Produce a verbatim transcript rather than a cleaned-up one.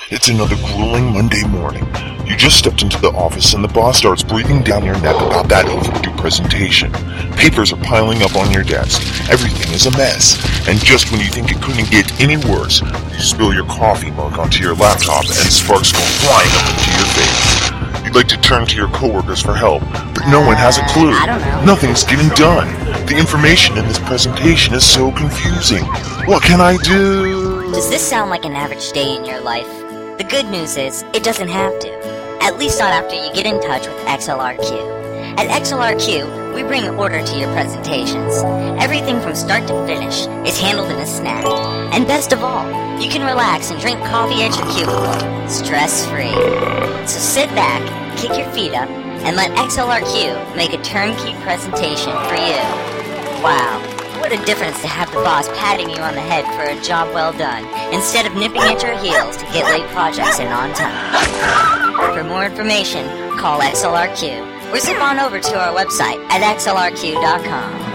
It's another grueling Monday morning. You just stepped into the office and the boss starts breathing down your neck about that overdue presentation. Papers are piling up on your desk. Everything is a mess. And just when you think it couldn't get any worse, you spill your coffee mug onto your laptop and sparks go flying up into your face. You'd like to turn to your coworkers for help, but no one has a clue. I don't know. Nothing's getting done. The information in this presentation is so confusing. What can I do? Does this sound like an average day in your life? The good news is, it doesn't have to. At least not after you get in touch with X L R Q. At X L R Q, we bring order to your presentations. Everything from start to finish is handled in a snap. And best of all, you can relax and drink coffee at your cubicle, stress-free. So sit back, kick your feet up, and let X L R Q make a turnkey presentation for you. Wow, what a difference to have the boss patting you on the head for a job well done, instead of nipping at your heels to get late projects in on time. For more information, call X L R Q, or zip on over to our website at X L R Q dot com.